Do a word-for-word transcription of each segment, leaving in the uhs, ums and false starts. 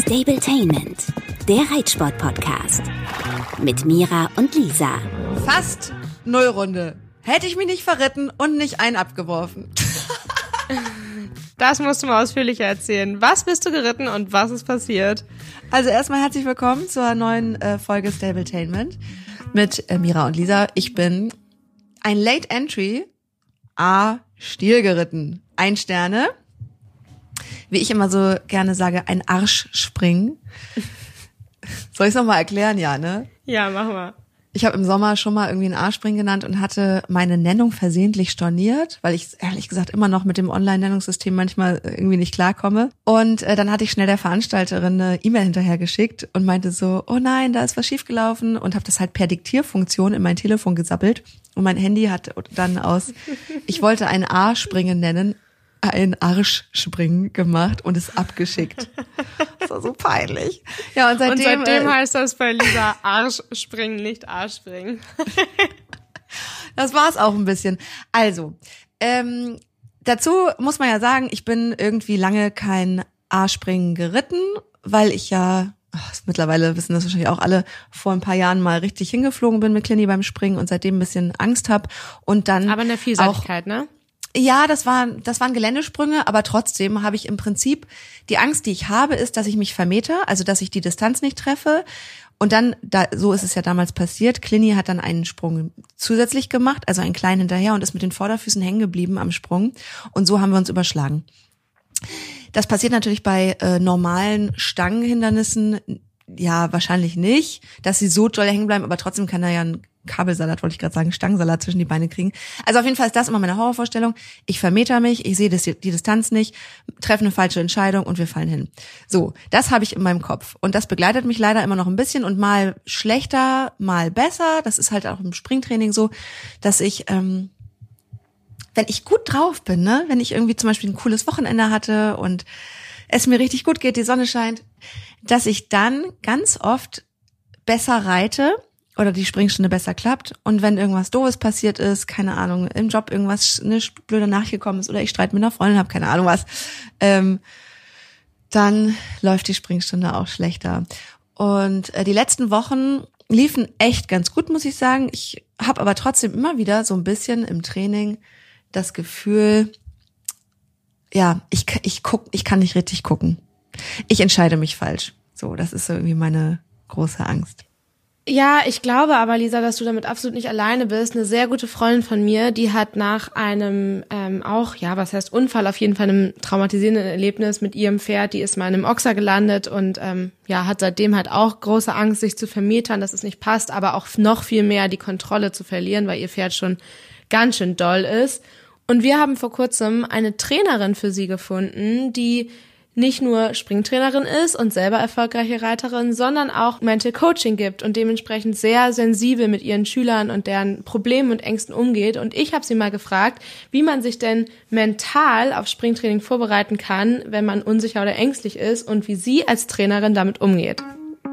Stabletainment, der Reitsport-Podcast. Mit Mira und Lisa. Fast Nullrunde. Hätte ich mich nicht verritten und nicht einen abgeworfen. Das musst du mal ausführlicher erzählen. Was bist du geritten und was ist passiert? Also erstmal herzlich willkommen zur neuen äh, Folge Stabletainment mit äh, Mira und Lisa. Ich bin ein Late Entry A Stier geritten. Ein Sterne. Wie ich immer so gerne sage, ein Arschspringen. Soll ich es nochmal erklären? Ja, ne? Ja, mach mal. Ich habe im Sommer schon mal irgendwie einen Arschspringen genannt und hatte meine Nennung versehentlich storniert, weil ich ehrlich gesagt immer noch mit dem Online-Nennungssystem manchmal irgendwie nicht klarkomme. Und äh, dann hatte ich schnell der Veranstalterin eine E-Mail hinterhergeschickt und meinte so, oh nein, da ist was schiefgelaufen, und habe das halt per Diktierfunktion in mein Telefon gesappelt. Und mein Handy hat dann aus, ich wollte ein A-Springen nennen, ein Arschspringen gemacht und es abgeschickt. Das war so peinlich. Ja, und seitdem, und seitdem äh, heißt das bei Lisa Arschspringen, nicht Arschspringen. Das war's auch ein bisschen. Also, ähm, dazu muss man ja sagen, ich bin irgendwie lange kein A-Springen geritten, weil ich ja, ach, mittlerweile wissen das wahrscheinlich auch alle, vor ein paar Jahren mal richtig hingeflogen bin mit Clini beim Springen und seitdem ein bisschen Angst habe. Und dann Aber in der Vielseitigkeit, auch, ne? Ja, das waren, das waren Geländesprünge, aber trotzdem habe ich im Prinzip, die Angst, die ich habe, ist, dass ich mich vermete, also dass ich die Distanz nicht treffe. Und dann, da, so ist es ja damals passiert, Clini hat dann einen Sprung zusätzlich gemacht, also einen kleinen hinterher, und ist mit den Vorderfüßen hängen geblieben am Sprung. Und so haben wir uns überschlagen. Das passiert natürlich bei äh, normalen Stangenhindernissen, ja, wahrscheinlich nicht, dass sie so doll hängen bleiben, aber trotzdem kann da ja ein Kabelsalat, wollte ich gerade sagen, Stangensalat zwischen die Beine kriegen. Also auf jeden Fall ist das immer meine Horrorvorstellung. Ich vermeter mich, ich sehe das, die Distanz nicht, treffe eine falsche Entscheidung und wir fallen hin. So, das habe ich in meinem Kopf. Und das begleitet mich leider immer noch ein bisschen und mal schlechter, mal besser. Das ist halt auch im Springtraining so, dass ich, ähm, wenn ich gut drauf bin, ne, wenn ich irgendwie zum Beispiel ein cooles Wochenende hatte und es mir richtig gut geht, die Sonne scheint, dass ich dann ganz oft besser reite oder die Springstunde besser klappt. Und wenn irgendwas Doofes passiert ist, keine Ahnung, im Job irgendwas, eine blöde Nachricht gekommen ist oder ich Streit mit einer Freundin habe, keine Ahnung was, ähm, dann läuft die Springstunde auch schlechter. Und äh, die letzten Wochen liefen echt ganz gut, muss ich sagen. Ich habe aber trotzdem immer wieder so ein bisschen im Training das Gefühl, ja, ich, ich guck, ich kann nicht richtig gucken. Ich entscheide mich falsch. So, das ist so irgendwie meine große Angst. Ja, ich glaube aber, Lisa, dass du damit absolut nicht alleine bist. Eine sehr gute Freundin von mir, die hat nach einem ähm, auch, ja, was heißt Unfall, auf jeden Fall einem traumatisierenden Erlebnis mit ihrem Pferd, die ist mal in einem Ochser gelandet und ähm, ja, hat seitdem halt auch große Angst, sich zu vermetern, dass es nicht passt, aber auch noch viel mehr die Kontrolle zu verlieren, weil ihr Pferd schon ganz schön doll ist. Und wir haben vor kurzem eine Trainerin für sie gefunden, die nicht nur Springtrainerin ist und selber erfolgreiche Reiterin, sondern auch Mental Coaching gibt und dementsprechend sehr sensibel mit ihren Schülern und deren Problemen und Ängsten umgeht. Und ich habe sie mal gefragt, wie man sich denn mental auf Springtraining vorbereiten kann, wenn man unsicher oder ängstlich ist, und wie sie als Trainerin damit umgeht.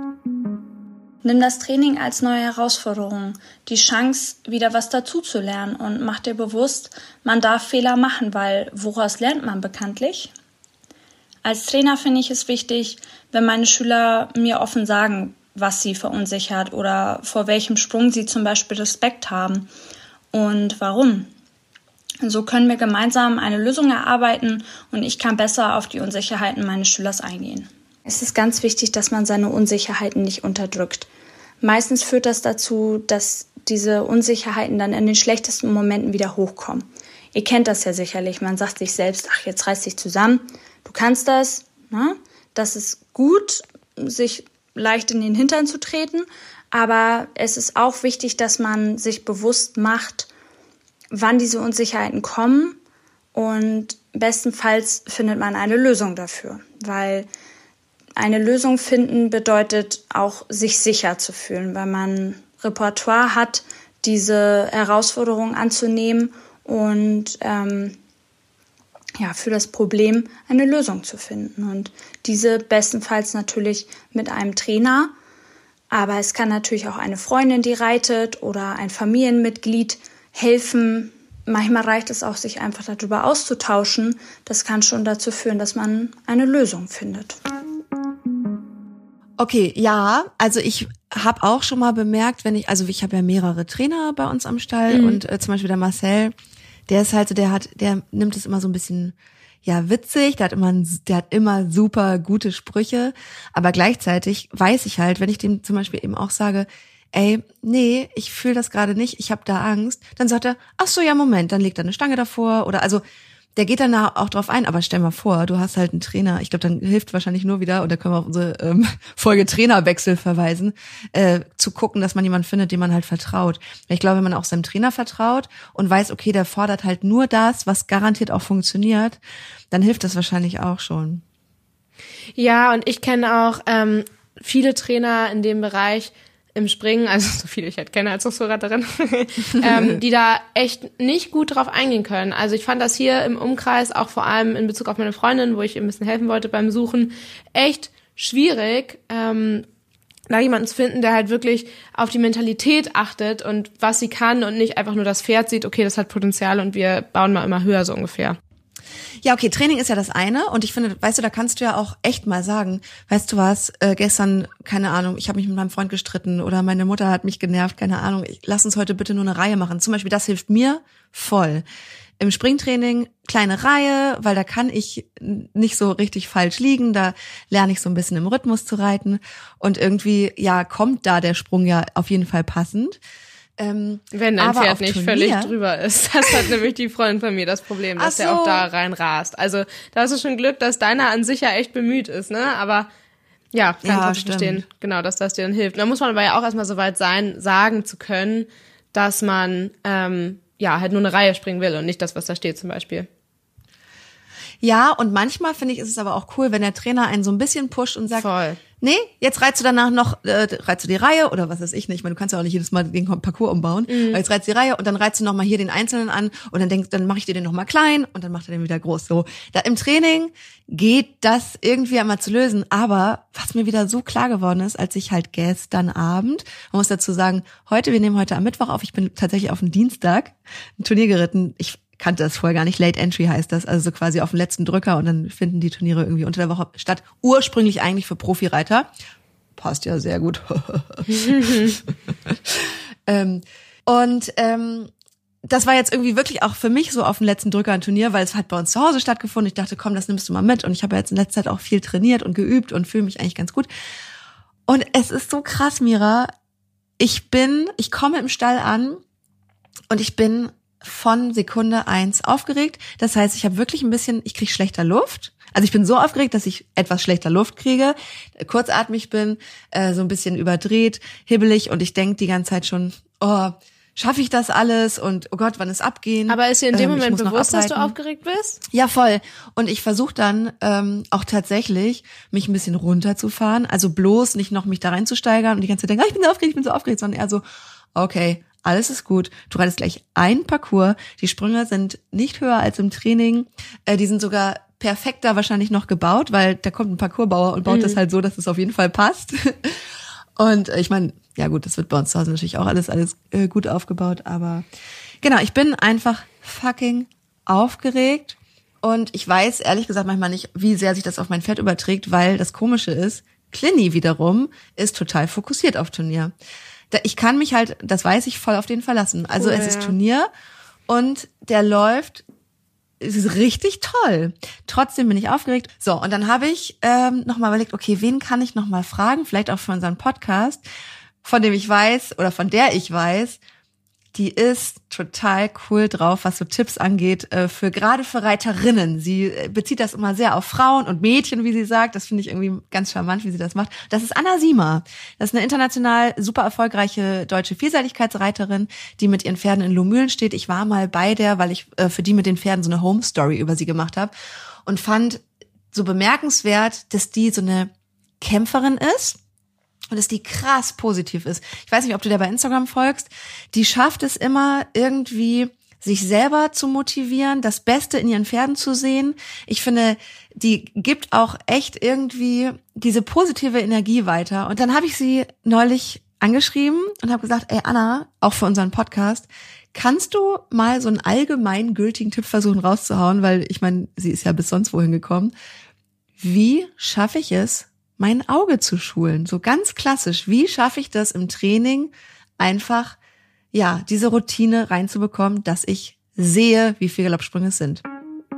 Nimm das Training als neue Herausforderung, die Chance, wieder was dazuzulernen, und mach dir bewusst, man darf Fehler machen, weil woraus lernt man bekanntlich? Als Trainer finde ich es wichtig, wenn meine Schüler mir offen sagen, was sie verunsichert oder vor welchem Sprung sie zum Beispiel Respekt haben und warum. So können wir gemeinsam eine Lösung erarbeiten und ich kann besser auf die Unsicherheiten meines Schülers eingehen. Es ist ganz wichtig, dass man seine Unsicherheiten nicht unterdrückt. Meistens führt das dazu, dass diese Unsicherheiten dann in den schlechtesten Momenten wieder hochkommen. Ihr kennt das ja sicherlich, man sagt sich selbst, ach, jetzt reiß dich zusammen. Du kannst das, ne? Das ist gut, sich leicht in den Hintern zu treten, aber es ist auch wichtig, dass man sich bewusst macht, wann diese Unsicherheiten kommen, und bestenfalls findet man eine Lösung dafür, weil eine Lösung finden bedeutet auch, sich sicher zu fühlen, weil man Repertoire hat, diese Herausforderung anzunehmen und ähm, ja, für das Problem eine Lösung zu finden. Und diese bestenfalls natürlich mit einem Trainer. Aber es kann natürlich auch eine Freundin, die reitet, oder ein Familienmitglied helfen. Manchmal reicht es auch, sich einfach darüber auszutauschen. Das kann schon dazu führen, dass man eine Lösung findet. Okay, ja, also ich habe auch schon mal bemerkt, wenn ich, also ich habe ja mehrere Trainer bei uns am Stall mhm. und äh, zum Beispiel der Marcel, der ist halt so, der hat, der nimmt es immer so ein bisschen, ja, witzig, der hat immer, der hat immer super gute Sprüche, aber gleichzeitig weiß ich halt, wenn ich dem zum Beispiel eben auch sage, ey, nee, ich fühle das gerade nicht, ich habe da Angst, dann sagt er, ach so, ja, Moment, dann legt er eine Stange davor oder also der geht dann auch drauf ein, aber stell mal vor, du hast halt einen Trainer, ich glaube, dann hilft wahrscheinlich nur wieder, und da können wir auf unsere ähm, Folge Trainerwechsel verweisen, äh, zu gucken, dass man jemanden findet, dem man halt vertraut. Ich glaube, wenn man auch seinem Trainer vertraut und weiß, okay, der fordert halt nur das, was garantiert auch funktioniert, dann hilft das wahrscheinlich auch schon. Ja, und ich kenne auch ähm, viele Trainer in dem Bereich, im Springen, also so viele ich halt kenne als Dressurreiterin, ähm, die da echt nicht gut drauf eingehen können. Also ich fand das hier im Umkreis, auch vor allem in Bezug auf meine Freundin, wo ich ihr ein bisschen helfen wollte beim Suchen, echt schwierig, ähm, da jemanden zu finden, der halt wirklich auf die Mentalität achtet und was sie kann und nicht einfach nur das Pferd sieht, okay, das hat Potenzial und wir bauen mal immer höher, so ungefähr. Ja, okay, Training ist ja das eine und ich finde, weißt du, da kannst du ja auch echt mal sagen, weißt du was, äh, gestern, keine Ahnung, ich habe mich mit meinem Freund gestritten oder meine Mutter hat mich genervt, keine Ahnung, ich, lass uns heute bitte nur eine Reihe machen. Zum Beispiel, das hilft mir voll. Im Springtraining kleine Reihe, weil da kann ich nicht so richtig falsch liegen, da lerne ich so ein bisschen im Rhythmus zu reiten und irgendwie, ja, kommt da der Sprung ja auf jeden Fall passend. Ähm, Wenn dein Pferd nicht Turnier, völlig drüber ist. Das hat nämlich die Freundin von mir das Problem, dass so. der auch da rein rast. Also da hast du schon Glück, dass deiner an sich ja echt bemüht ist, ne? Aber ja, kann ja, ich verstehen, genau, dass das dir dann hilft. Und da muss man aber ja auch erstmal so weit sein, sagen zu können, dass man ähm, ja halt nur eine Reihe springen will und nicht das, was da steht zum Beispiel. Ja, und manchmal finde ich, ist es aber auch cool, wenn der Trainer einen so ein bisschen pusht und sagt, Voll. nee, jetzt reizt du danach noch, äh, reizt du die Reihe oder was weiß ich nicht. Ich meine, du kannst ja auch nicht jedes Mal den Parcours umbauen. Mhm. Aber jetzt reizt die Reihe und dann reizt du noch mal hier den Einzelnen an und dann denkst, dann mache ich dir den noch mal klein und dann macht er den wieder groß. So, da im Training geht das irgendwie einmal zu lösen. Aber was mir wieder so klar geworden ist, als ich halt gestern Abend, man muss dazu sagen, heute, wir nehmen heute am Mittwoch auf, ich bin tatsächlich auf den Dienstag ein Turnier geritten. Ich kannte das vorher gar nicht, Late Entry heißt das, also so quasi auf den letzten Drücker und dann finden die Turniere irgendwie unter der Woche statt, ursprünglich eigentlich für Profireiter. Passt ja sehr gut. ähm, und ähm, das war jetzt irgendwie wirklich auch für mich so auf den letzten Drücker ein Turnier, weil es hat bei uns zu Hause stattgefunden. Ich dachte, komm, das nimmst du mal mit und ich habe ja jetzt in letzter Zeit auch viel trainiert und geübt und fühle mich eigentlich ganz gut. Und es ist so krass, Mira, ich bin, ich komme im Stall an und ich bin von Sekunde eins aufgeregt. Das heißt, ich habe wirklich ein bisschen, ich kriege schlechter Luft. Also ich bin so aufgeregt, dass ich etwas schlechter Luft kriege, kurzatmig bin, äh, so ein bisschen überdreht, hibbelig und ich denke die ganze Zeit schon, oh, schaffe ich das alles und oh Gott, wann ist abgehen? Aber ist dir in dem ähm, Moment bewusst, dass du aufgeregt bist? Ja, voll. Und ich versuche dann ähm, auch tatsächlich, mich ein bisschen runterzufahren, also bloß nicht noch mich da reinzusteigern und die ganze Zeit denken, ah, ich bin so aufgeregt, ich bin so aufgeregt, sondern eher so, okay, alles ist gut. Du reitest gleich einen Parcours. Die Sprünge sind nicht höher als im Training. Äh, die sind sogar perfekter wahrscheinlich noch gebaut, weil da kommt ein Parcoursbauer und baut mhm. das halt so, dass es auf jeden Fall passt. Und äh, ich meine, ja gut, das wird bei uns zu Hause natürlich auch alles alles äh, gut aufgebaut. Aber genau, ich bin einfach fucking aufgeregt. Und ich weiß ehrlich gesagt manchmal nicht, wie sehr sich das auf mein Pferd überträgt, weil das Komische ist, Clinny wiederum ist total fokussiert auf Turnier. Ich kann mich halt, das weiß ich, voll auf den verlassen. Also cool, es ist Turnier und der läuft, es ist richtig toll. Trotzdem bin ich aufgeregt. So, und dann habe ich ähm, nochmal überlegt, okay, wen kann ich nochmal fragen, vielleicht auch für unseren Podcast, von dem ich weiß oder von der ich weiß, die ist total cool drauf, was so Tipps angeht, äh, für gerade für Reiterinnen. Sie bezieht das immer sehr auf Frauen und Mädchen, wie sie sagt. Das finde ich irgendwie ganz charmant, wie sie das macht. Das ist Anna Siemer. Das ist eine international super erfolgreiche deutsche Vielseitigkeitsreiterin, die mit ihren Pferden in Lohmühlen steht. Ich war mal bei der, weil ich äh, für die mit den Pferden so eine Home Story über sie gemacht habe und fand so bemerkenswert, dass die so eine Kämpferin ist. Und dass die krass positiv ist. Ich weiß nicht, ob du der bei Instagram folgst. Die schafft es immer irgendwie, sich selber zu motivieren, das Beste in ihren Pferden zu sehen. Ich finde, die gibt auch echt irgendwie diese positive Energie weiter. Und dann habe ich sie neulich angeschrieben und habe gesagt, ey Anna, auch für unseren Podcast, kannst du mal so einen allgemein gültigen Tipp versuchen rauszuhauen? Weil ich meine, sie ist ja bis sonst wohin gekommen. Wie schaffe ich es, mein Auge zu schulen. So ganz klassisch. Wie schaffe ich das im Training, einfach, ja, diese Routine reinzubekommen, dass ich sehe, wie viele Galoppsprünge es sind?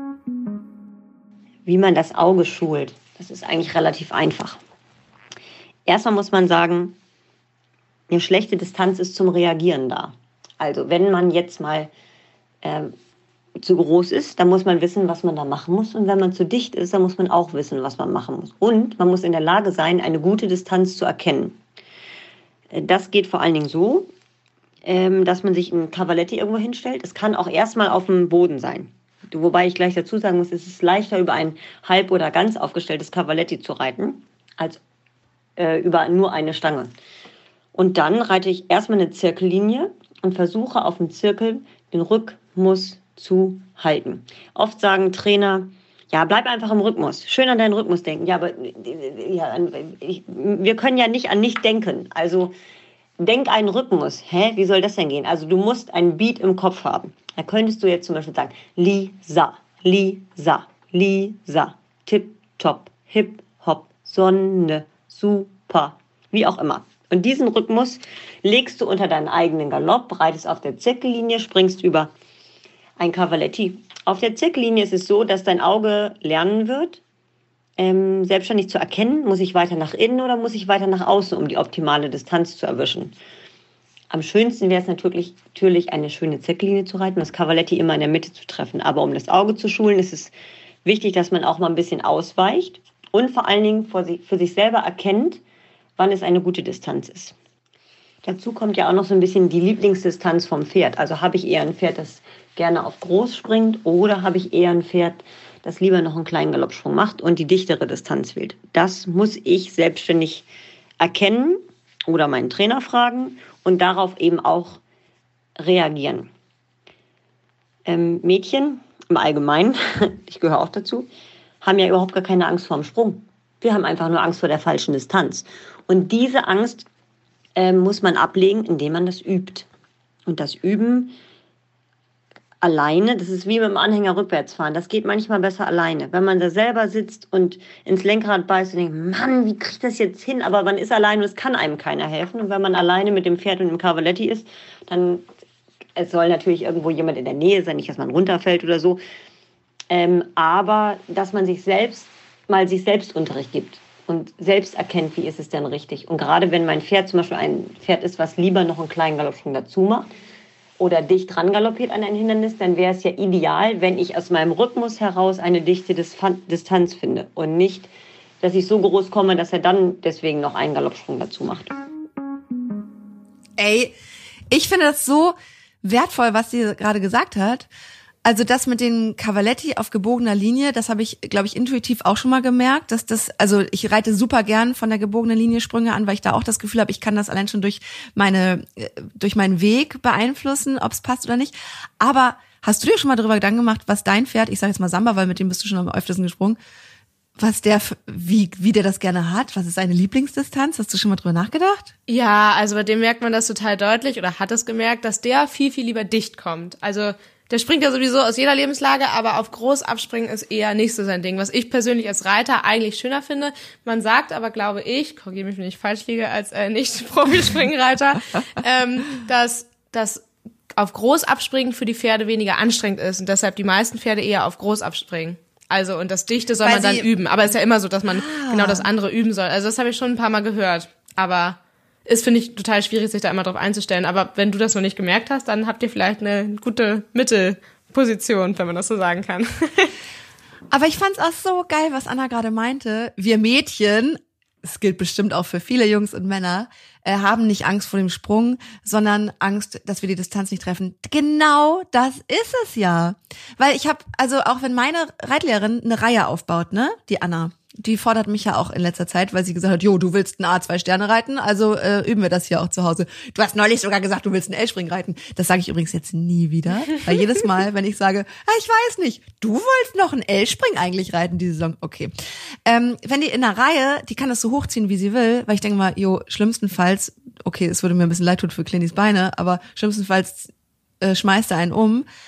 Wie man das Auge schult, das ist eigentlich relativ einfach. Erstmal muss man sagen, eine schlechte Distanz ist zum Reagieren da. Also wenn man jetzt mal äh, zu groß ist, dann muss man wissen, was man da machen muss. Und wenn man zu dicht ist, dann muss man auch wissen, was man machen muss. Und man muss in der Lage sein, eine gute Distanz zu erkennen. Das geht vor allen Dingen so, ähm, dass man sich ein Cavaletti irgendwo hinstellt. Es kann auch erstmal auf dem Boden sein. Wobei ich gleich dazu sagen muss, es ist leichter, über ein halb oder ganz aufgestelltes Cavaletti zu reiten, als äh, über nur eine Stange. Und dann reite ich erstmal eine Zirkellinie und versuche auf dem Zirkel den Rhythmus zu halten. Oft sagen Trainer, ja, bleib einfach im Rhythmus. Schön an deinen Rhythmus denken. Ja, aber ja, ich, wir können ja nicht an nicht denken. Also denk einen Rhythmus. Hä, wie soll das denn gehen? Also du musst einen Beat im Kopf haben. Da könntest du jetzt zum Beispiel sagen, Lisa, Lisa, Lisa, Tip, Top, Hip, Hop, Sonne, super, wie auch immer. Und diesen Rhythmus legst du unter deinen eigenen Galopp, reitest auf der Zirkellinie, springst über ein Cavaletti. Auf der Zirkellinie ist es so, dass dein Auge lernen wird, ähm, selbstständig zu erkennen, muss ich weiter nach innen oder muss ich weiter nach außen, um die optimale Distanz zu erwischen. Am schönsten wäre es natürlich, natürlich, eine schöne Zirkellinie zu reiten, das Cavaletti immer in der Mitte zu treffen. Aber um das Auge zu schulen, ist es wichtig, dass man auch mal ein bisschen ausweicht und vor allen Dingen für sich, für sich selber erkennt, wann es eine gute Distanz ist. Dazu kommt ja auch noch so ein bisschen die Lieblingsdistanz vom Pferd. Also habe ich eher ein Pferd, das gerne auf groß springt, oder habe ich eher ein Pferd, das lieber noch einen kleinen Galoppsprung macht und die dichtere Distanz wählt. Das muss ich selbstständig erkennen oder meinen Trainer fragen und darauf eben auch reagieren. Ähm, Mädchen im Allgemeinen, ich gehöre auch dazu, haben ja überhaupt gar keine Angst vor dem Sprung. Wir haben einfach nur Angst vor der falschen Distanz. Und diese Angst äh, muss man ablegen, indem man das übt. Und das Üben alleine, das ist wie mit dem Anhänger rückwärts fahren. Das geht manchmal besser alleine. Wenn man da selber sitzt und ins Lenkrad beißt und denkt, Mann, wie kriege ich das jetzt hin? Aber man ist alleine und es kann einem keiner helfen. Und wenn man alleine mit dem Pferd und dem Cavaletti ist, dann, es soll natürlich irgendwo jemand in der Nähe sein, nicht, dass man runterfällt oder so. Ähm, aber, dass man sich selbst, mal sich selbst Unterricht gibt und selbst erkennt, wie ist es denn richtig. Und gerade wenn mein Pferd zum Beispiel ein Pferd ist, was lieber noch einen kleinen Galoppsprung dazu macht, oder dicht dran galoppiert an ein Hindernis, dann wäre es ja ideal, wenn ich aus meinem Rhythmus heraus eine dichte Distanz finde und nicht, dass ich so groß komme, dass er dann deswegen noch einen Galoppsprung dazu macht. Ey, ich finde das so wertvoll, was sie gerade gesagt hat. Also das mit den Cavaletti auf gebogener Linie, das habe ich, glaube ich, intuitiv auch schon mal gemerkt, dass das, also ich reite super gern von der gebogenen Linie Sprünge an, weil ich da auch das Gefühl habe, ich kann das allein schon durch meine, durch meinen Weg beeinflussen, ob es passt oder nicht. Aber hast du dir schon mal darüber Gedanken gemacht, was dein Pferd, ich sage jetzt mal Samba, weil mit dem bist du schon am öftesten gesprungen, was der, wie, wie der das gerne hat? Was ist seine Lieblingsdistanz? Hast du schon mal drüber nachgedacht? Ja, also bei dem merkt man das total deutlich oder hat es gemerkt, dass der viel, viel lieber dicht kommt. Also der springt ja sowieso aus jeder Lebenslage, aber auf groß abspringen ist eher nicht so sein Ding. Was ich persönlich als Reiter eigentlich schöner finde. Man sagt aber, glaube ich, korrigiere mich, wenn ich falsch liege, als äh, Nicht-Profi-Springreiter, ähm, dass das auf groß abspringen für die Pferde weniger anstrengend ist und deshalb die meisten Pferde eher auf groß abspringen. Also, und das Dichte soll Weil man dann sie, üben. Aber es ist ja immer so, dass man ah. genau das andere üben soll. Also das habe ich schon ein paar Mal gehört. Aber ist, finde ich, total schwierig, sich da immer drauf einzustellen. Aber wenn du das noch nicht gemerkt hast, dann habt ihr vielleicht eine gute Mittelposition, wenn man das so sagen kann. Aber ich fand's auch so geil, was Anna gerade meinte. Wir Mädchen, es gilt bestimmt auch für viele Jungs und Männer, äh, haben nicht Angst vor dem Sprung, sondern Angst, dass wir die Distanz nicht treffen. Genau das ist es ja. Weil ich habe, also auch wenn meine Reitlehrerin eine Reihe aufbaut, ne, die Anna, die fordert mich ja auch in letzter Zeit, weil sie gesagt hat, jo, du willst ein A zwei Sterne reiten, also äh, üben wir das hier auch zu Hause. Du hast neulich sogar gesagt, du willst einen L-Spring reiten. Das sage ich übrigens jetzt nie wieder, weil jedes Mal, wenn ich sage, ah, ich weiß nicht, du wolltest noch einen L-Spring eigentlich reiten diese Saison, okay. Ähm, wenn die in einer Reihe, die kann das so hochziehen, wie sie will, weil ich denke mal, jo, schlimmstenfalls, okay, es würde mir ein bisschen leid tun für Clinnys Beine, aber schlimmstenfalls äh, schmeißt er einen um.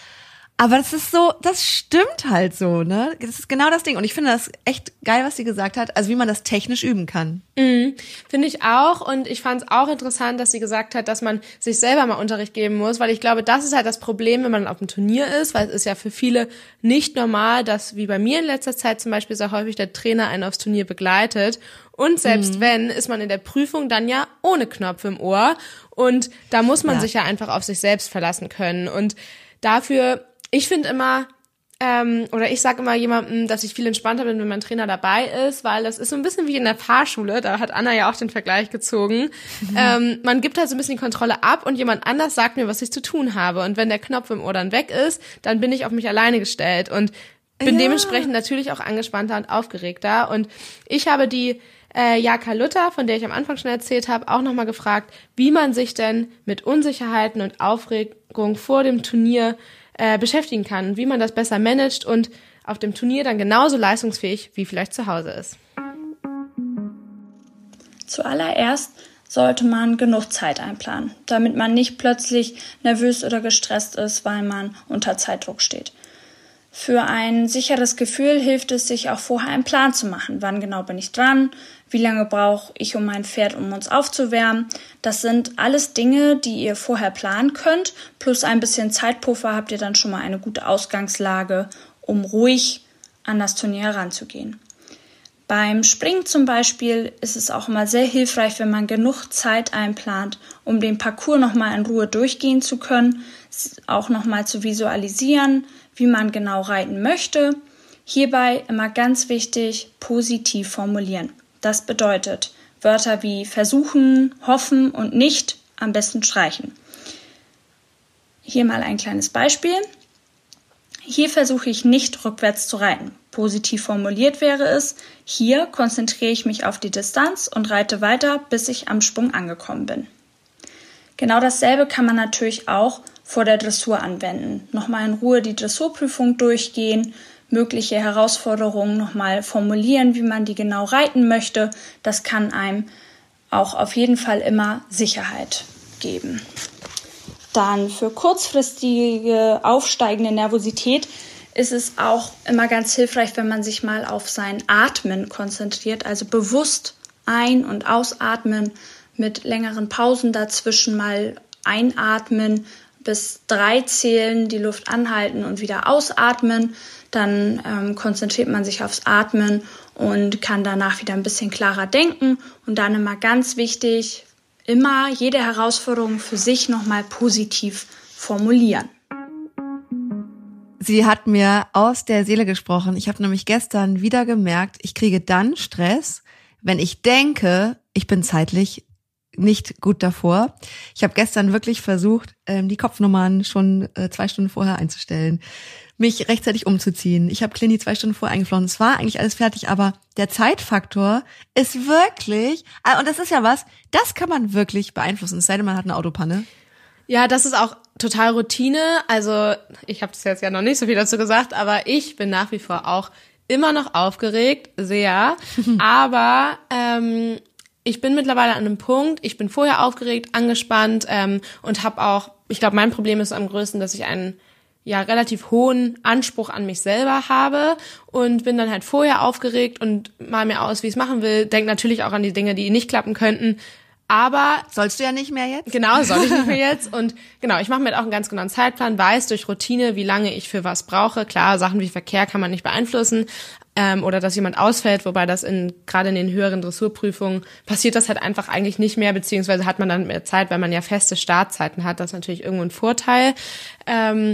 Aber das ist so, das stimmt halt so, ne? Das ist genau das Ding. Und ich finde das echt geil, was sie gesagt hat, also wie man das technisch üben kann. Mhm. Finde ich auch. Und ich fand es auch interessant, dass sie gesagt hat, dass man sich selber mal Unterricht geben muss, weil ich glaube, das ist halt das Problem, wenn man auf dem Turnier ist, weil es ist ja für viele nicht normal, dass, wie bei mir in letzter Zeit zum Beispiel, sehr häufig der Trainer einen aufs Turnier begleitet. Und selbst mhm. wenn, ist man in der Prüfung dann ja ohne Knopf im Ohr. Und da muss man ja. sich ja einfach auf sich selbst verlassen können. Und dafür, ich finde immer, ähm, oder ich sage immer jemandem, dass ich viel entspannter bin, wenn mein Trainer dabei ist, weil das ist so ein bisschen wie in der Fahrschule, da hat Anna ja auch den Vergleich gezogen. Mhm. Ähm, man gibt halt so ein bisschen die Kontrolle ab und jemand anders sagt mir, was ich zu tun habe. Und wenn der Knopf im Ohr dann weg ist, dann bin ich auf mich alleine gestellt und bin ja. dementsprechend natürlich auch angespannter und aufgeregter. Und ich habe die äh, Jaka Luther, von der ich am Anfang schon erzählt habe, auch nochmal gefragt, wie man sich denn mit Unsicherheiten und Aufregung vor dem Turnier äh, beschäftigen kann, wie man das besser managt und auf dem Turnier dann genauso leistungsfähig wie vielleicht zu Hause ist. Zuallererst sollte man genug Zeit einplanen, damit man nicht plötzlich nervös oder gestresst ist, weil man unter Zeitdruck steht. Für ein sicheres Gefühl hilft es, sich auch vorher einen Plan zu machen. Wann genau bin ich dran? Wie lange brauche ich um mein Pferd, um uns aufzuwärmen? Das sind alles Dinge, die ihr vorher planen könnt. Plus ein bisschen Zeitpuffer habt ihr dann schon mal eine gute Ausgangslage, um ruhig an das Turnier heranzugehen. Beim Springen zum Beispiel ist es auch immer sehr hilfreich, wenn man genug Zeit einplant, um den Parcours nochmal in Ruhe durchgehen zu können, auch nochmal zu visualisieren, wie man genau reiten möchte. Hierbei immer ganz wichtig, positiv formulieren. Das bedeutet Wörter wie versuchen, hoffen und nicht am besten streichen. Hier mal ein kleines Beispiel. Hier versuche ich nicht rückwärts zu reiten. Positiv formuliert wäre es, hier konzentriere ich mich auf die Distanz und reite weiter, bis ich am Sprung angekommen bin. Genau dasselbe kann man natürlich auch vor der Dressur anwenden. Nochmal in Ruhe die Dressurprüfung durchgehen, mögliche Herausforderungen nochmal formulieren, wie man die genau reiten möchte. Das kann einem auch auf jeden Fall immer Sicherheit geben. Dann für kurzfristige aufsteigende Nervosität ist es auch immer ganz hilfreich, wenn man sich mal auf sein Atmen konzentriert, also bewusst ein- und ausatmen, mit längeren Pausen dazwischen mal einatmen, bis drei zählen, die Luft anhalten und wieder ausatmen. Dann ähm, konzentriert man sich aufs Atmen und kann danach wieder ein bisschen klarer denken. Und dann immer ganz wichtig, immer jede Herausforderung für sich nochmal positiv formulieren. Sie hat mir aus der Seele gesprochen. Ich habe nämlich gestern wieder gemerkt, ich kriege dann Stress, wenn ich denke, ich bin zeitlich nicht gut davor. Ich habe gestern wirklich versucht, die Kopfnummern schon zwei Stunden vorher einzustellen, mich rechtzeitig umzuziehen. Ich habe Clini zwei Stunden vorher eingeflogen. Es war eigentlich alles fertig, aber der Zeitfaktor ist wirklich, und das ist ja was, das kann man wirklich beeinflussen, es sei denn, man hat eine Autopanne. Ja, das ist auch total Routine. Also ich habe das jetzt ja noch nicht so viel dazu gesagt, aber ich bin nach wie vor auch immer noch aufgeregt, sehr. aber ähm, ich bin mittlerweile an einem Punkt, ich bin vorher aufgeregt, angespannt ähm, und habe auch, ich glaube, mein Problem ist am größten, dass ich einen ja relativ hohen Anspruch an mich selber habe und bin dann halt vorher aufgeregt und mal mir aus, wie ich es machen will. Denk natürlich auch an die Dinge, die nicht klappen könnten. Aber sollst du ja nicht mehr jetzt? Genau, soll ich nicht mehr jetzt. Und genau, ich mache mir auch einen ganz genauen Zeitplan, weiß durch Routine, wie lange ich für was brauche. Klar, Sachen wie Verkehr kann man nicht beeinflussen ähm, oder dass jemand ausfällt, wobei das in gerade in den höheren Dressurprüfungen passiert das halt einfach eigentlich nicht mehr, beziehungsweise hat man dann mehr Zeit, weil man ja feste Startzeiten hat. Das ist natürlich irgendwo ein Vorteil. Ähm,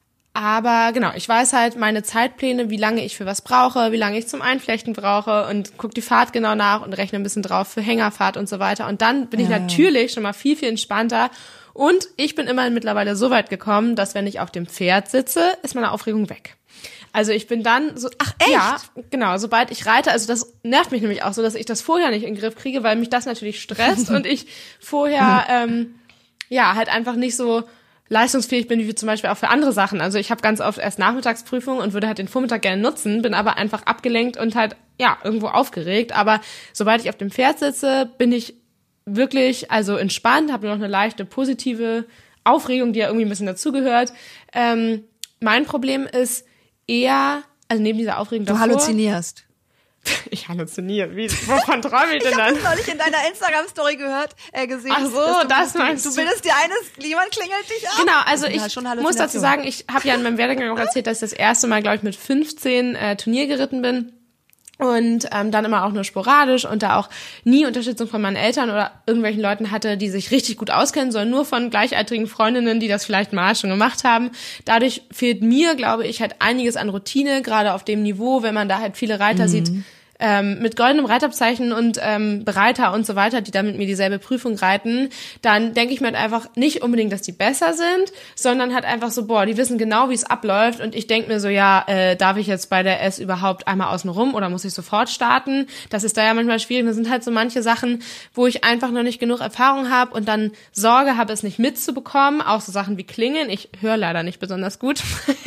Aber genau, ich weiß halt meine Zeitpläne, wie lange ich für was brauche, wie lange ich zum Einflechten brauche und gucke die Fahrt genau nach und rechne ein bisschen drauf für Hängerfahrt und so weiter. Und dann bin ich ja. natürlich schon mal viel, viel entspannter. Und ich bin immerhin mittlerweile so weit gekommen, dass wenn ich auf dem Pferd sitze, ist meine Aufregung weg. Also ich bin dann so, ach echt? Ja, genau, sobald ich reite, also das nervt mich nämlich auch so, dass ich das vorher nicht in den Griff kriege, weil mich das natürlich stresst und ich vorher, ähm, ja, halt einfach nicht so leistungsfähig bin, wie zum Beispiel auch für andere Sachen. Also ich habe ganz oft erst Nachmittagsprüfungen und würde halt den Vormittag gerne nutzen, bin aber einfach abgelenkt und halt, ja, irgendwo aufgeregt. Aber sobald ich auf dem Pferd sitze, bin ich wirklich, also entspannt, habe noch eine leichte positive Aufregung, die ja irgendwie ein bisschen dazugehört, ähm, mein Problem ist eher, also neben dieser Aufregung Du davor, halluzinierst. Ich halluziniere. Wie, wovon träume ich denn Ich dann? habe neulich in deiner Instagram-Story gehört, äh, gesehen. Ach so, dass du, das du, meinst du. du. Du bildest dir eines, jemand klingelt dich ab. Genau, also Das sind ich halt schon muss Halluzinationen. dazu sagen, ich habe ja in meinem Werdegang auch erzählt, dass ich das erste Mal, glaube ich, mit fünfzehn äh, Turnier geritten bin. Und ähm, dann immer auch nur sporadisch und da auch nie Unterstützung von meinen Eltern oder irgendwelchen Leuten hatte, die sich richtig gut auskennen, sondern nur von gleichaltrigen Freundinnen, die das vielleicht mal schon gemacht haben. Dadurch fehlt mir, glaube ich, halt einiges an Routine, gerade auf dem Niveau, wenn man da halt viele Reiter mhm. sieht, ähm, mit goldenem Reitabzeichen und ähm, Bereiter und so weiter, die da mit mir dieselbe Prüfung reiten, dann denke ich mir halt einfach nicht unbedingt, dass die besser sind, sondern halt einfach so, boah, die wissen genau, wie es abläuft und ich denke mir so, ja, äh, darf ich jetzt bei der S überhaupt einmal außen rum oder muss ich sofort starten? Das ist da ja manchmal schwierig. Das sind halt so manche Sachen, wo ich einfach noch nicht genug Erfahrung habe und dann Sorge habe, es nicht mitzubekommen, auch so Sachen wie Klingen. Ich höre leider nicht besonders gut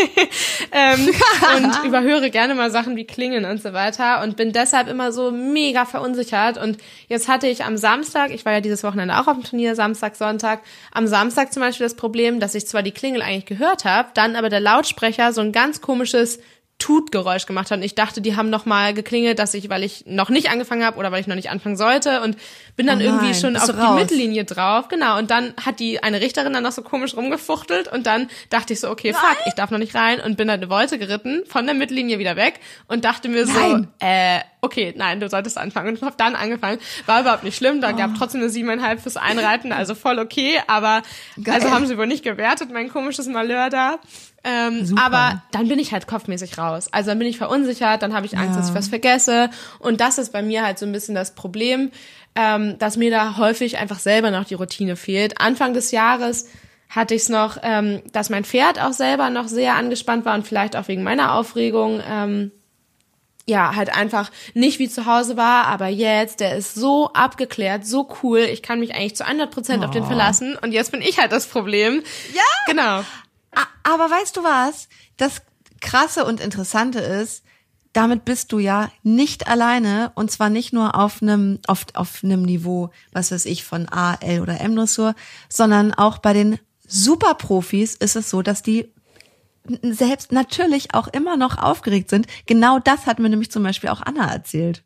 ähm, und überhöre gerne mal Sachen wie Klingen und so weiter und bin deshalb immer so mega verunsichert. Und jetzt hatte ich am Samstag, ich war ja dieses Wochenende auch auf dem Turnier, Samstag, Sonntag, am Samstag zum Beispiel das Problem, dass ich zwar die Klingel eigentlich gehört habe, dann aber der Lautsprecher so ein ganz komisches Tutgeräusch gemacht hat und ich dachte, die haben noch mal geklingelt, dass ich, weil ich noch nicht angefangen habe oder weil ich noch nicht anfangen sollte und bin dann oh irgendwie nein, schon auf du die raus? Mittellinie drauf, genau, und dann hat die eine Richterin dann noch so komisch rumgefuchtelt und dann dachte ich so, okay, nein. fuck, ich darf noch nicht rein und bin dann eine Volte geritten, von der Mittellinie wieder weg und dachte mir Nein. so, äh, okay, nein, du solltest anfangen und ich habe dann angefangen, war überhaupt nicht schlimm, da oh. gab trotzdem eine siebeneinhalb fürs Einreiten, also voll okay, aber Geil. also haben sie wohl nicht gewertet, mein komisches Malheur da. Ähm, Super. aber dann bin ich halt kopfmäßig raus. Also dann bin ich verunsichert, dann habe ich Angst, Ja. dass ich was vergesse. Und das ist bei mir halt so ein bisschen das Problem, ähm, dass mir da häufig einfach selber noch die Routine fehlt. Anfang des Jahres hatte ich es noch, ähm, dass mein Pferd auch selber noch sehr angespannt war und vielleicht auch wegen meiner Aufregung, ähm, ja, halt einfach nicht wie zu Hause war, aber jetzt, der ist so abgeklärt, so cool, ich kann mich eigentlich zu hundert Prozent oh. auf den verlassen und jetzt bin ich halt das Problem. Ja! Genau. Aber weißt du was? Das Krasse und Interessante ist, damit bist du ja nicht alleine und zwar nicht nur auf einem auf, auf einem Niveau, was weiß ich, von A, L oder M-Dressur, sondern auch bei den Superprofis ist es so, dass die selbst natürlich auch immer noch aufgeregt sind. Genau das hat mir nämlich zum Beispiel auch Anna erzählt.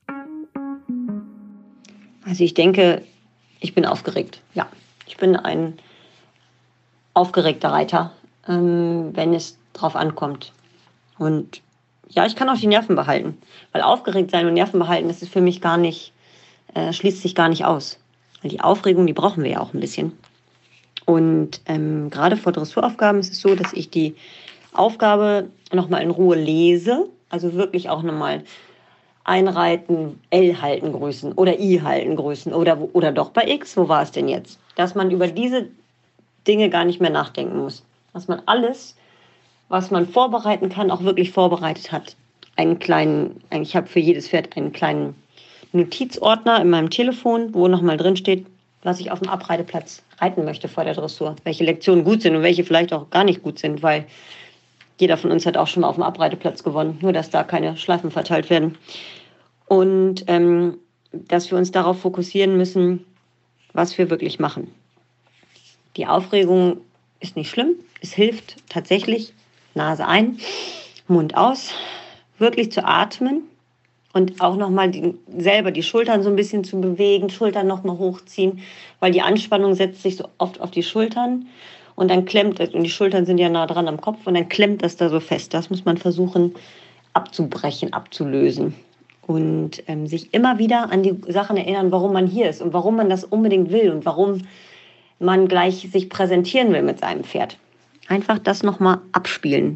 Also ich denke, ich bin aufgeregt. Ja, ich bin ein aufgeregter Reiter, ähm, wenn es drauf ankommt. Und ja, ich kann auch die Nerven behalten. Weil aufgeregt sein und Nerven behalten, das ist für mich gar nicht, äh, schließt sich gar nicht aus. Weil die Aufregung, die brauchen wir ja auch ein bisschen. Und ähm, gerade vor Dressuraufgaben ist es so, dass ich die Aufgabe nochmal in Ruhe lese. Also wirklich auch nochmal einreiten, L halten, grüßen oder I halten, grüßen oder, oder doch bei X, wo war es denn jetzt? Dass man über diese Dinge gar nicht mehr nachdenken muss. Dass man alles, was man vorbereiten kann, auch wirklich vorbereitet hat. Einen kleinen, ich habe für jedes Pferd einen kleinen Notizordner in meinem Telefon, wo nochmal drin steht, was ich auf dem Abreiteplatz reiten möchte vor der Dressur. Welche Lektionen gut sind und welche vielleicht auch gar nicht gut sind, weil jeder von uns hat auch schon mal auf dem Abreiteplatz gewonnen, nur dass da keine Schleifen verteilt werden. Und ähm, dass wir uns darauf fokussieren müssen, was wir wirklich machen. Die Aufregung ist nicht schlimm, es hilft tatsächlich, Nase ein, Mund aus, wirklich zu atmen und auch nochmal die, selber die Schultern so ein bisschen zu bewegen, Schultern nochmal hochziehen, weil die Anspannung setzt sich so oft auf die Schultern und dann klemmt das, und die Schultern sind ja nah dran am Kopf und dann klemmt das da so fest. Das muss man versuchen abzubrechen, abzulösen und ähm, sich immer wieder an die Sachen erinnern, warum man hier ist und warum man das unbedingt will und warum man gleich sich präsentieren will mit seinem Pferd. Einfach das nochmal abspielen.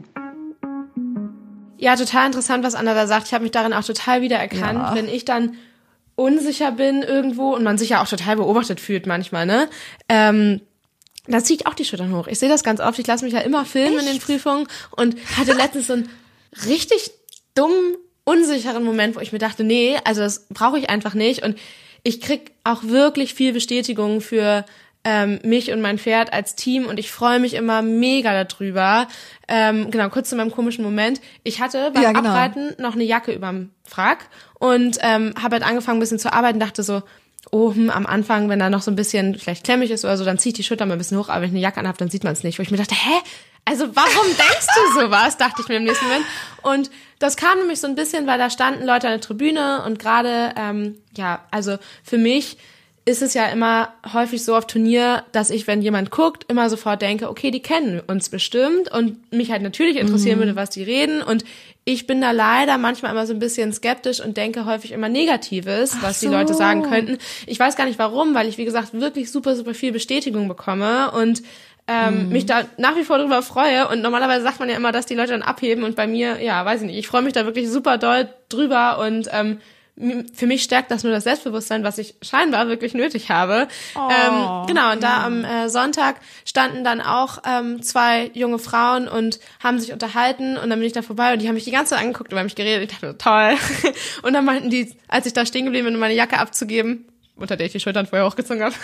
Ja, total interessant, was Anna da sagt. Ich habe mich darin auch total wiedererkannt, Ja. wenn ich dann unsicher bin irgendwo und man sich ja auch total beobachtet fühlt manchmal, ne? Ähm, dann ziehe ich auch die Schultern hoch. Ich sehe das ganz oft. Ich lasse mich ja immer filmen Echt? in den Prüfungen und hatte letztens so einen richtig dummen, unsicheren Moment, wo ich mir dachte, nee, also das brauche ich einfach nicht. Und ich krieg auch wirklich viel Bestätigung für ähm, mich und mein Pferd als Team und ich freue mich immer mega darüber. Ähm, genau, kurz zu meinem komischen Moment. Ich hatte beim Ja, genau. Abreiten noch eine Jacke überm Frack und ähm, habe halt angefangen ein bisschen zu arbeiten, dachte so, oh, hm, am Anfang, wenn da noch so ein bisschen vielleicht klemmig ist oder so, dann ziehe ich die Schulter mal ein bisschen hoch, aber wenn ich eine Jacke anhabe, dann sieht man es nicht. Wo ich mir dachte, hä? Also warum denkst du sowas, dachte ich mir im nächsten Moment. Und das kam nämlich so ein bisschen, weil da standen Leute an der Tribüne und gerade, ähm, ja, also für mich ist es ja immer häufig so auf Turnier, dass ich, wenn jemand guckt, immer sofort denke, okay, die kennen uns bestimmt und mich halt natürlich interessieren mhm. würde, was die reden und ich bin da leider manchmal immer so ein bisschen skeptisch und denke häufig immer Negatives, Ach was so. die Leute sagen könnten. Ich weiß gar nicht warum, weil ich, wie gesagt, wirklich super, super viel Bestätigung bekomme und ähm, hm. mich da nach wie vor drüber freue. Und normalerweise sagt man ja immer, dass die Leute dann abheben und bei mir, ja, weiß ich nicht, ich freue mich da wirklich super doll drüber und ähm, für mich stärkt das nur das Selbstbewusstsein, was ich scheinbar wirklich nötig habe. Oh, ähm, genau, und da ja. am äh, Sonntag standen dann auch ähm, zwei junge Frauen und haben sich unterhalten und dann bin ich da vorbei und die haben mich die ganze Zeit angeguckt und über mich geredet. Ich dachte, toll. Und dann meinten die, als ich da stehen geblieben bin, um meine Jacke abzugeben, unter der ich die Schultern vorher hochgezogen habe,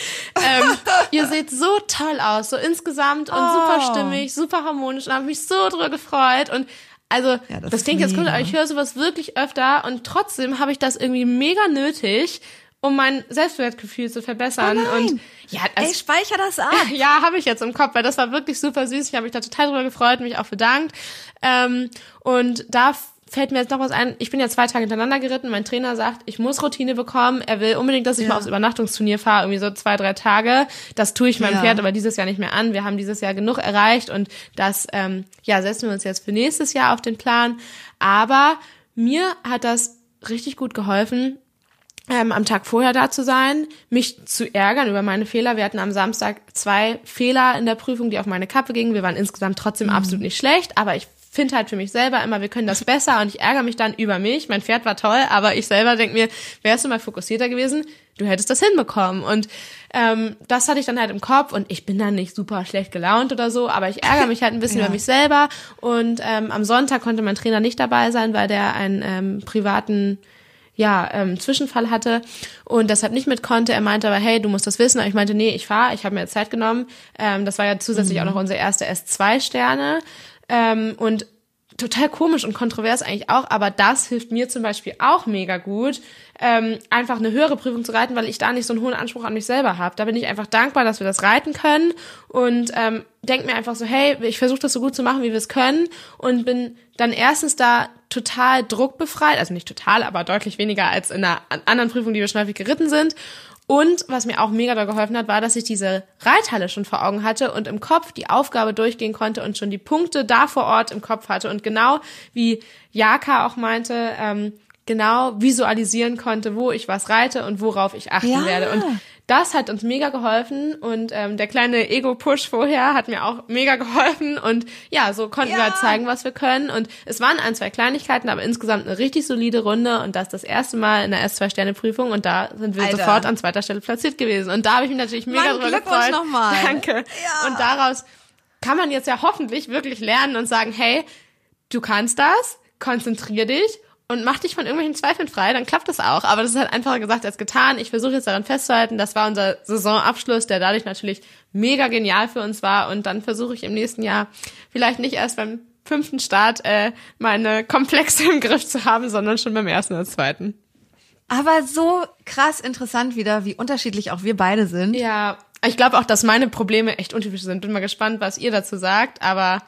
ähm, ihr seht so toll aus, so insgesamt und oh. super stimmig, super harmonisch und habe mich so drüber gefreut und Also, ja, das, das klingt jetzt cool, aber ich höre sowas wirklich öfter und trotzdem habe ich das irgendwie mega nötig, um mein Selbstwertgefühl zu verbessern. Oh nein. Und ja, also, ey, speicher das ab. Ja, habe ich jetzt im Kopf, weil das war wirklich super süß. Ich habe mich da total drüber gefreut, mich auch bedankt. Ähm, und da fällt mir jetzt noch was ein. Ich bin ja zwei Tage hintereinander geritten. Mein Trainer sagt, ich muss Routine bekommen. Er will unbedingt, dass ich ja. mal aufs Übernachtungsturnier fahre, irgendwie so zwei, drei Tage. Das tue ich meinem ja. Pferd aber dieses Jahr nicht mehr an. Wir haben dieses Jahr genug erreicht und das ähm, ja setzen wir uns jetzt für nächstes Jahr auf den Plan. Aber mir hat das richtig gut geholfen, ähm, am Tag vorher da zu sein, mich zu ärgern über meine Fehler. Wir hatten am Samstag zwei Fehler in der Prüfung, die auf meine Kappe gingen. Wir waren insgesamt trotzdem mhm. absolut nicht schlecht, aber ich finde halt für mich selber immer, wir können das besser und ich ärgere mich dann über mich. Mein Pferd war toll, aber ich selber denke mir, wärst du mal fokussierter gewesen, du hättest das hinbekommen. Und ähm, das hatte ich dann halt im Kopf und ich bin dann nicht super schlecht gelaunt oder so, aber ich ärgere mich halt ein bisschen ja. über mich selber. Und ähm, am Sonntag konnte mein Trainer nicht dabei sein, weil der einen ähm, privaten ja, ähm, Zwischenfall hatte und deshalb nicht mit konnte. Er meinte aber, hey, du musst das wissen. Und ich meinte, nee, ich fahre, ich habe mir jetzt Zeit genommen. Ähm, das war ja zusätzlich mhm. auch noch unsere erste S zwei Sterne. Ähm, und total komisch und kontrovers eigentlich auch, aber das hilft mir zum Beispiel auch mega gut, ähm, einfach eine höhere Prüfung zu reiten, weil ich da nicht so einen hohen Anspruch an mich selber habe. Da bin ich einfach dankbar, dass wir das reiten können und ähm, denke mir einfach so, hey, ich versuche das so gut zu machen, wie wir es können und bin dann erstens da total druckbefreit, also nicht total, aber deutlich weniger als in einer anderen Prüfung, die wir schon häufig geritten sind. Und was mir auch mega da geholfen hat, war, dass ich diese Reithalle schon vor Augen hatte und im Kopf die Aufgabe durchgehen konnte und schon die Punkte da vor Ort im Kopf hatte und genau wie Jaka auch meinte, ähm, genau visualisieren konnte, wo ich was reite und worauf ich achten ja. werde. Und das hat uns mega geholfen und ähm, der kleine Ego-Push vorher hat mir auch mega geholfen und ja, so konnten ja. wir halt zeigen, was wir können und es waren ein, zwei Kleinigkeiten, aber insgesamt eine richtig solide Runde und das das erste Mal in der S zwei Sterne Prüfung und da sind wir Alter. sofort an zweiter Stelle platziert gewesen und da habe ich mich natürlich mega Mann, drüber gefreut. Nochmal. Danke. Ja. Und daraus kann man jetzt ja hoffentlich wirklich lernen und sagen, hey, du kannst das, konzentrier dich und mach dich von irgendwelchen Zweifeln frei, dann klappt das auch. Aber das ist halt einfacher gesagt als getan. Ich versuche jetzt daran festzuhalten, das war unser Saisonabschluss, der dadurch natürlich mega genial für uns war. Und dann versuche ich im nächsten Jahr vielleicht nicht erst beim fünften Start äh, meine Komplexe im Griff zu haben, sondern schon beim ersten oder zweiten. Aber so krass interessant wieder, wie unterschiedlich auch wir beide sind. Ja, ich glaube auch, dass meine Probleme echt untypisch sind. Bin mal gespannt, was ihr dazu sagt, aber...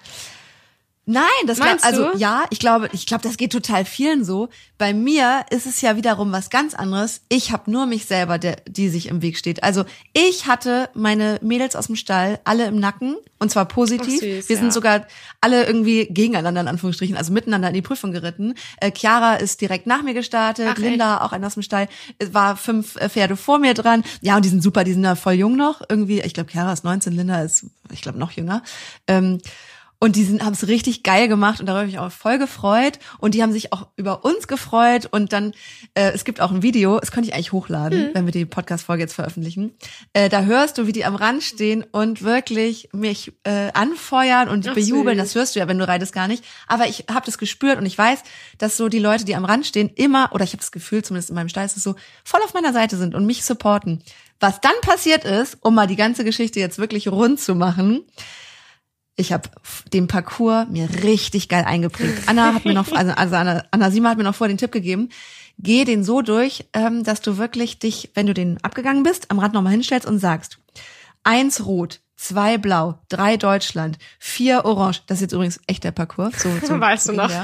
Nein, das Meinst glaub, also du? ja, ich glaube, ich glaube, das geht total vielen so. Bei mir ist es ja wiederum was ganz anderes. Ich habe nur mich selber, der, die sich im Weg steht. Also ich hatte meine Mädels aus dem Stall alle im Nacken und zwar positiv. Ach, süß, Wir ja. sind sogar alle irgendwie gegeneinander in Anführungsstrichen, also miteinander in die Prüfung geritten. Äh, Chiara ist direkt nach mir gestartet, Ach, Linda echt? Auch einer aus dem Stall, es war fünf äh, Pferde vor mir dran. Ja, und die sind super, die sind da voll jung noch. Irgendwie, ich glaube, Chiara ist neunzehn, Linda ist, ich glaube, noch jünger. Ähm, Und die sind, haben es richtig geil gemacht und darüber habe ich auch voll gefreut. Und die haben sich auch über uns gefreut. Und dann, äh, es gibt auch ein Video, das könnte ich eigentlich hochladen, mhm. wenn wir die Podcast-Folge jetzt veröffentlichen. Äh, da hörst du, wie die am Rand stehen und wirklich mich äh, anfeuern und Ach, bejubeln. Süß. Das hörst du ja, wenn du reitest, gar nicht. Aber ich habe das gespürt und ich weiß, dass so die Leute, die am Rand stehen, immer, oder ich habe das Gefühl, zumindest in meinem Stall ist es so, voll auf meiner Seite sind und mich supporten. Was dann passiert ist, um mal die ganze Geschichte jetzt wirklich rund zu machen, ich habe den Parcours mir richtig geil eingeprägt. Anna hat mir noch, also, also Anna, Anna Siemer hat mir noch vorher den Tipp gegeben, geh den so durch, ähm, dass du wirklich dich, wenn du den abgegangen bist, am Rad nochmal hinstellst und sagst, eins rot, zwei blau, drei Deutschland, vier orange. Das ist jetzt übrigens echt der Parcours. So, so weißt du noch.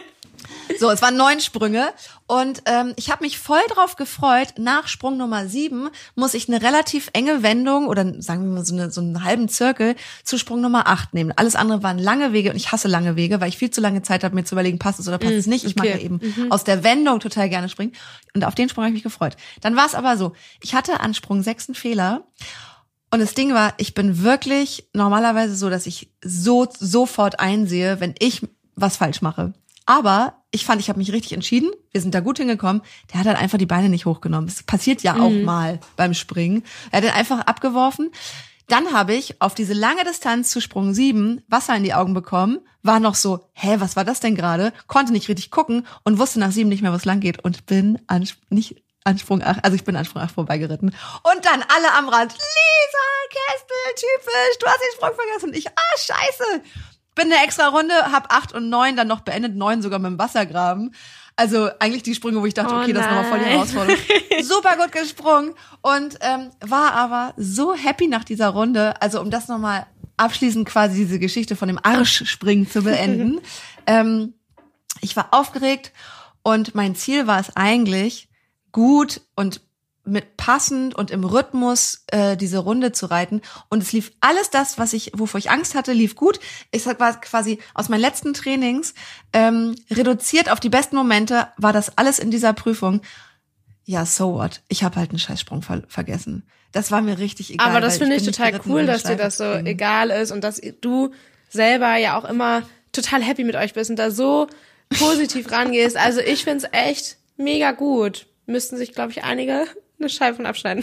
So, es waren neun Sprünge und ähm, ich habe mich voll drauf gefreut. Nach Sprung Nummer sieben muss ich eine relativ enge Wendung oder sagen wir mal so, eine, so einen halben Zirkel zu Sprung Nummer acht nehmen. Alles andere waren lange Wege und ich hasse lange Wege, weil ich viel zu lange Zeit habe, mir zu überlegen, passt es oder passt es nicht. Ich mag ja eben mhm. aus der Wendung total gerne springen und auf den Sprung habe ich mich gefreut. Dann war es aber so, ich hatte an Sprung sechs einen Fehler. Und das Ding war, ich bin wirklich normalerweise so, dass ich so sofort einsehe, wenn ich was falsch mache. Aber ich fand, ich habe mich richtig entschieden. Wir sind da gut hingekommen. Der hat halt einfach die Beine nicht hochgenommen. Das passiert ja auch mhm. mal beim Springen. Er hat den einfach abgeworfen. Dann habe ich auf diese lange Distanz zu Sprung sieben Wasser in die Augen bekommen. War noch so, hä, was war das denn gerade? Konnte nicht richtig gucken und wusste nach sieben nicht mehr, wo es lang geht. Und bin an, nicht an Sprung acht, also ich bin an Sprung acht vorbeigeritten. Und dann alle am Rand. Lisa, Kestel, typisch, du hast den Sprung vergessen. Und ich, ah, scheiße. Bin eine extra Runde, hab acht und neun dann noch beendet, neun sogar mit dem Wassergraben. Also eigentlich die Sprünge, wo ich dachte, oh okay, das ist nochmal voll die Herausforderung. Super gut gesprungen und ähm, war aber so happy nach dieser Runde. Also um das nochmal abschließend quasi diese Geschichte von dem Arschspringen zu beenden. ähm, ich war aufgeregt und mein Ziel war es eigentlich, gut und mit passend und im Rhythmus äh, diese Runde zu reiten und es lief alles das, was ich, wovor ich Angst hatte, lief gut. Ich war quasi aus meinen letzten Trainings ähm, reduziert auf die besten Momente, war das alles in dieser Prüfung. Ja, so what? Ich habe halt einen Scheißsprung ver- vergessen. Das war mir richtig egal. Aber das finde ich total cool, dass dir das so kriegen. egal ist und dass du selber ja auch immer total happy mit euch bist und da so positiv rangehst. Also ich finde es echt mega gut. Müssten sich, glaube ich, einige eine Scheibe von abschneiden.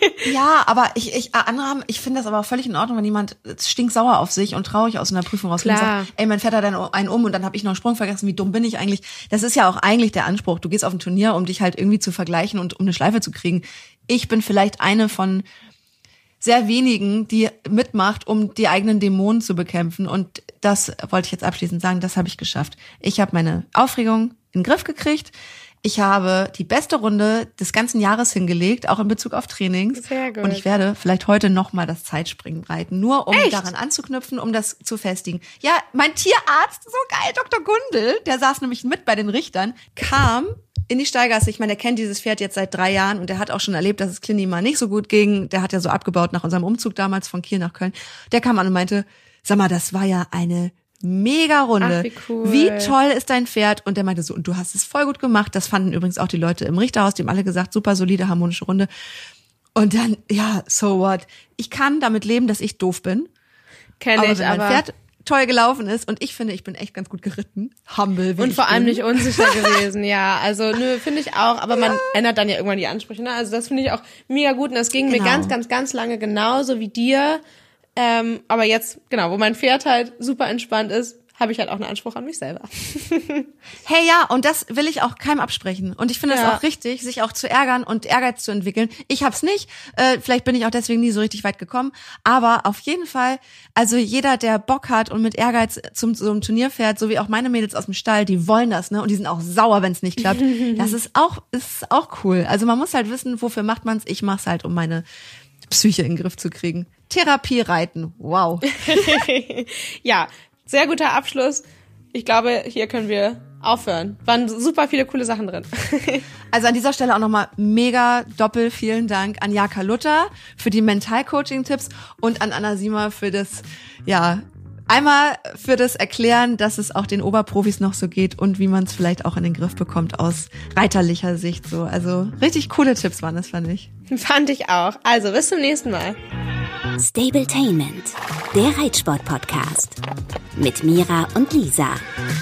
Ja, aber ich, ich, andere haben, ich finde das aber auch völlig in Ordnung, wenn jemand stinksauer auf sich und traurig aus einer Prüfung rauskommt und sagt, ey, mein Vater hat einen um und dann habe ich noch einen Sprung vergessen, wie dumm bin ich eigentlich? Das ist ja auch eigentlich der Anspruch. Du gehst auf ein Turnier, um dich halt irgendwie zu vergleichen und um eine Schleife zu kriegen. Ich bin vielleicht eine von sehr wenigen, die mitmacht, um die eigenen Dämonen zu bekämpfen und das wollte ich jetzt abschließend sagen, das habe ich geschafft. Ich habe meine Aufregung in den Griff gekriegt. Ich habe die beste Runde des ganzen Jahres hingelegt, auch in Bezug auf Trainings. Sehr gut. Und ich werde vielleicht heute nochmal das Zeitspringen reiten, nur um Echt? daran anzuknüpfen, um das zu festigen. Ja, mein Tierarzt, so geil, Doktor Gundel, der saß nämlich mit bei den Richtern, kam in die Steigasse. Ich meine, der kennt dieses Pferd jetzt seit drei Jahren und der hat auch schon erlebt, dass es Clini mal nicht so gut ging. Der hat ja so abgebaut nach unserem Umzug damals von Kiel nach Köln. Der kam an und meinte, sag mal, das war ja eine mega Runde. Ach, wie cool. Wie toll ist dein Pferd? Und der meinte so, und du hast es voll gut gemacht. Das fanden übrigens auch die Leute im Richterhaus, die haben alle gesagt, super solide, harmonische Runde. Und dann, ja, so what? Ich kann damit leben, dass ich doof bin. Kenn aber ich, wenn mein aber Pferd toll gelaufen ist und ich finde, ich bin echt ganz gut geritten. Humble, wie und ich vor allem bin. nicht unsicher gewesen, ja. Also, nö, finde ich auch, aber man ändert dann ja irgendwann die Ansprüche, ne? Also, das finde ich auch mega gut und das ging Genau. mir ganz, ganz, ganz lange genauso wie dir. Ähm, aber jetzt, genau, wo mein Pferd halt super entspannt ist, habe ich halt auch einen Anspruch an mich selber. Hey, ja, und das will ich auch keinem absprechen. Und ich finde es Ja. auch richtig, sich auch zu ärgern und Ehrgeiz zu entwickeln. Ich hab's nicht. Äh, vielleicht bin ich auch deswegen nie so richtig weit gekommen. Aber auf jeden Fall, also jeder, der Bock hat und mit Ehrgeiz zum so einem Turnier fährt, so wie auch meine Mädels aus dem Stall, die wollen das, ne? Und die sind auch sauer, wenn es nicht klappt. Das ist auch, ist auch cool. Also man muss halt wissen, wofür macht man's. Ich mach's halt, um meine Psyche in den Griff zu kriegen. Therapie reiten. Wow. Ja, sehr guter Abschluss. Ich glaube, hier können wir aufhören. Waren super viele coole Sachen drin. Also an dieser Stelle auch nochmal mega doppel vielen Dank an Jaka Luther für die Mental-Coaching-Tipps und an Anna Siemer für das, ja, einmal für das Erklären, dass es auch den Oberprofis noch so geht und wie man es vielleicht auch in den Griff bekommt aus reiterlicher Sicht so. Also richtig coole Tipps waren das, fand ich. Fand ich auch. Also, bis zum nächsten Mal. Stabletainment, der Reitsport-Podcast mit Mira und Lisa.